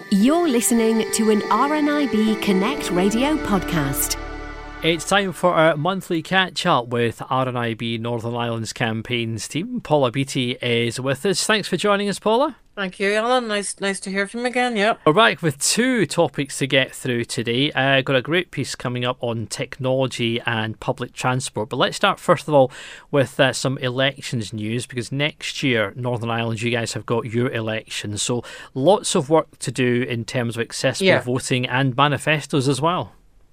You're listening to an RNIB Connect Radio podcast. It's time for our monthly catch-up with RNIB Northern Ireland's campaigns team. Paula Beattie is with us. Thanks for joining us, Paula. Thank you, Alan. Nice to hear from you again. Yep. We're back with two topics to get through today. Got a great piece coming up on technology and public transport. But let's start first of all with some elections news, because next year, Northern Ireland, you guys have got your elections. So lots of work to do in terms of accessible voting and manifestos as well.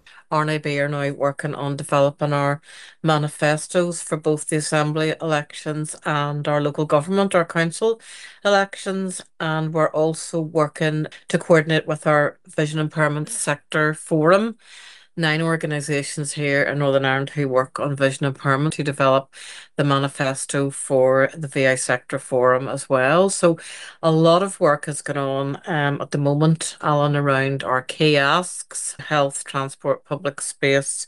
RNIB are now working on developing our manifestos for both the Assembly elections and our local government, our council elections. And we're also working to coordinate with our Vision Impairment Sector Forum. 9 organisations here in Northern Ireland who work on vision impairment to develop the manifesto for the VI Sector Forum as well. So a lot of work has gone on at the moment, Alan, around our key asks: health, transport, public space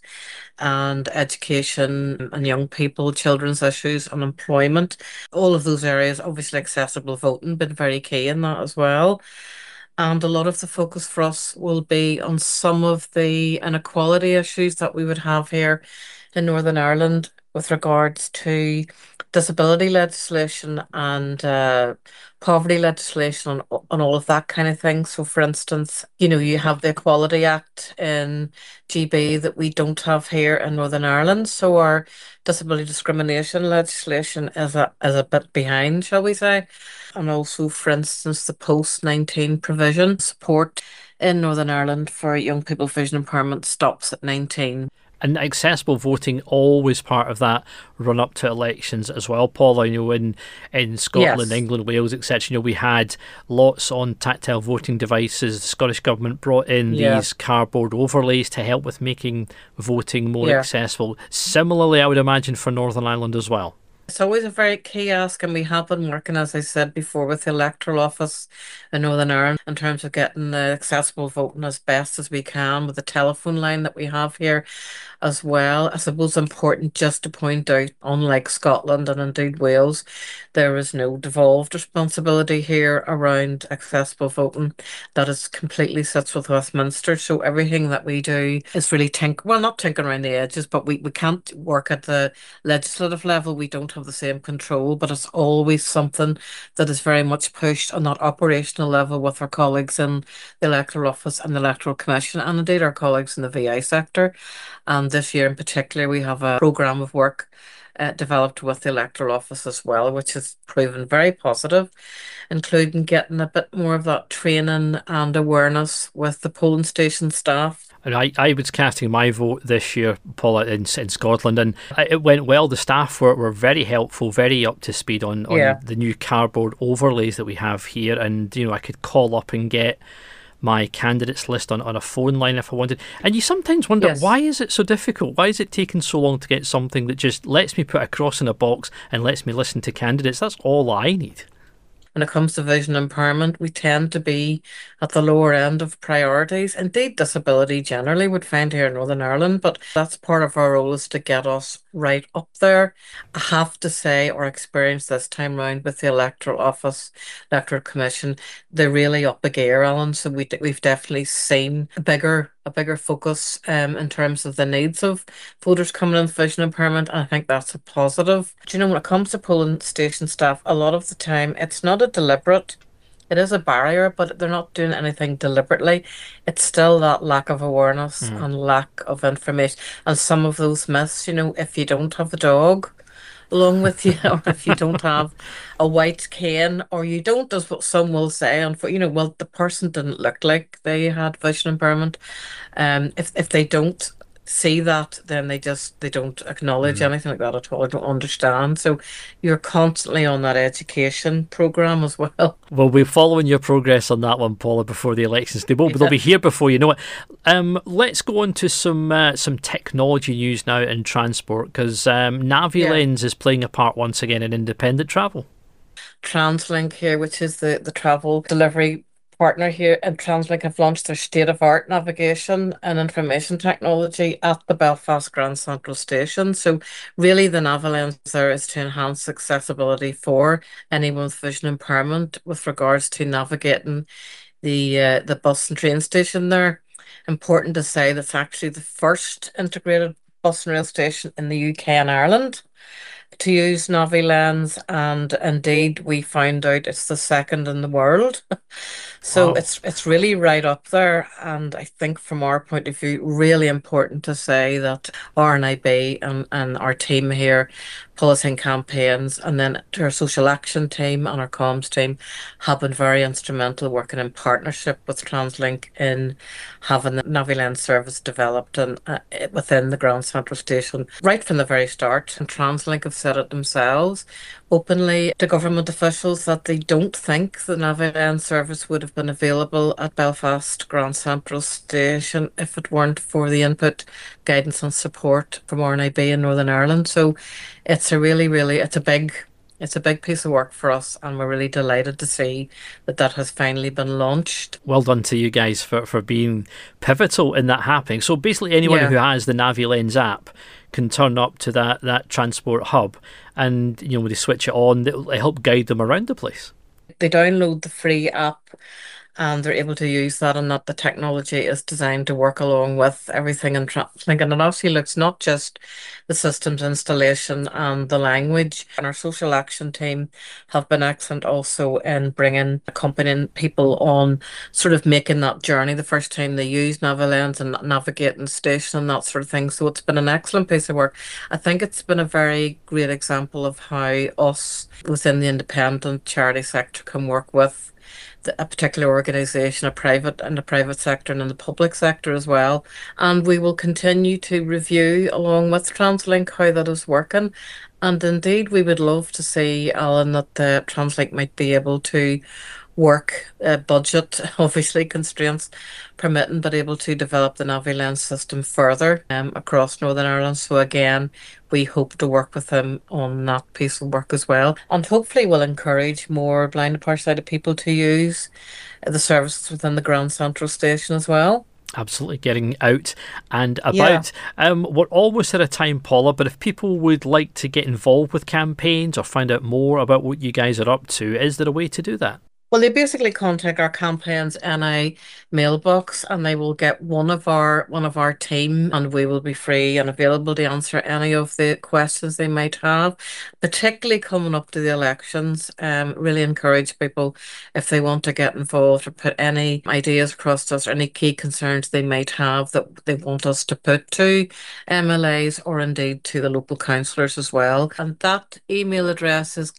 and education and young people, children's issues and employment. All of those areas, obviously accessible voting, been very key in that as well. And a lot of the focus for us will be on some of the inequality issues that we would have here in Northern Ireland with regards to disability legislation and poverty legislation and all of that kind of thing. So, for instance, you have the Equality Act in GB that we don't have here in Northern Ireland. So our disability discrimination legislation is a bit behind, shall we say. And also, for instance, the post-19 provision support in Northern Ireland for young people with vision impairment stops at 19. And accessible voting always part of that run up to elections as well, Paula. In Scotland, England, Wales, etc. We had lots on tactile voting devices. The Scottish Government brought in these cardboard overlays to help with making voting more accessible. Similarly, I would imagine for Northern Ireland as well. It's always a very key ask, and we have been working, as I said before, with the electoral office in Northern Ireland in terms of getting the accessible voting as best as we can with the telephone line that we have here as well. I suppose important just to point out, unlike Scotland and indeed Wales, there is no devolved responsibility here around accessible voting. That is completely sits with Westminster. So everything that we do is really not tinkering around the edges, but we can't work at the legislative level. We don't have the same control, but it's always something that is very much pushed on that operational level with our colleagues in the electoral office and the electoral commission, and indeed our colleagues in the VI sector. And this year in particular, we have a programme of work developed with the electoral office as well, which has proven very positive, including getting a bit more of that training and awareness with the polling station staff. And I was casting my vote this year, Paula, in Scotland, and it went well. The staff were very helpful, very up to speed on the new cardboard overlays that we have here. And, I could call up and get my candidates list on a phone line if I wanted. And you sometimes wonder, why is it so difficult? Why is it taking so long to get something that just lets me put a cross in a box and lets me listen to candidates? That's all I need. When it comes to vision impairment, we tend to be at the lower end of priorities. Indeed, disability generally would find here in Northern Ireland, but that's part of our role, is to get us right up there. I have to say, our experience this time round with the electoral office, electoral commission, they're really up a gear, Alan. So we've definitely seen a bigger focus in terms of the needs of voters coming in with vision impairment, and I think that's a positive. Do when it comes to polling station staff, a lot of the time it's not a deliberate, it is a barrier, but they're not doing anything deliberately. It's still that lack of awareness and lack of information, and some of those myths, if you don't have the dog along with you, or if you don't have a white cane, or you don't, as what some will say, and well, the person didn't look like they had vision impairment. If they don't see that, then they don't acknowledge anything like that at all. I don't understand. So you're constantly on that education programme as well. We'll be following your progress on that one, Paula, before the elections. They'll be here before you know it. Let's go on to some technology news now in transport, because Navilens is playing a part once again in independent travel. TransLink here, which is the travel delivery partner here, and TransLink have launched their state-of-art navigation and information technology at the Belfast Grand Central Station. So really the Navilens there is to enhance accessibility for anyone with vision impairment with regards to navigating the bus and train station there. Important to say that's actually the first integrated bus and rail station in the UK and Ireland to use Navilens, and indeed we found out it's the second in the world. So Wow. it's really right up there, and I think from our point of view, really important to say that RNIB and our team here, policing campaigns, and then to our social action team and our comms team have been very instrumental working in partnership with TransLink in having the Navilen service developed and within the Grand Central Station right from the very start. And TransLink have said it themselves openly to government officials that they don't think the Navilen service would have been available at Belfast Grand Central Station if it weren't for the input, guidance and support from RNIB in Northern Ireland. So it's a it's a big piece of work for us, and we're really delighted to see that has finally been launched. Well done to you guys for being pivotal in that happening. So basically anyone who has the Navilens app can turn up to that transport hub, and when they switch it on, it'll help guide them around the place. They download the free app and they're able to use that, and that the technology is designed to work along with everything in TransLink. And it obviously looks not just the systems installation and the language. And our social action team have been excellent also in accompanying people on sort of making that journey the first time they use Navilens and navigating the station and that sort of thing. So it's been an excellent piece of work. I think it's been a very great example of how us within the independent charity sector can work with a particular organisation, in the private sector and in the public sector as well. And we will continue to review along with TransLink how that is working. And indeed, we would love to see, Alan, that the TransLink might be able to work budget, obviously constraints permitting, but able to develop the Navilen system further across Northern Ireland. So again, we hope to work with them on that piece of work as well, and hopefully will encourage more blind and partially sighted people to use the services within the Grand Central Station as well. Absolutely, getting out and about. We're almost at a time, Paula, but if people would like to get involved with campaigns or find out more about what you guys are up to, is there a way to do that? Well, they basically contact our campaigns NI mailbox, and they will get one of our team, and we will be free and available to answer any of the questions they might have, particularly coming up to the elections. Really encourage people, if they want to get involved or put any ideas across to us or any key concerns they might have that they want us to put to MLAs or indeed to the local councillors as well. And that email address is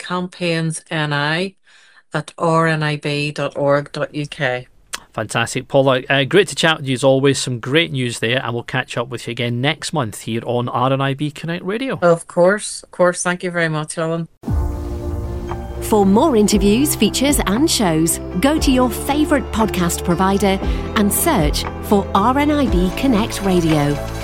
campaignsni@rnib.org.uk. Fantastic, Paula. Great to chat with you as always. Some great news there, and we'll catch up with you again next month here on RNIB Connect Radio. Of course. Thank you very much, Alan. For more interviews, features and shows, go to your favourite podcast provider and search for RNIB Connect Radio.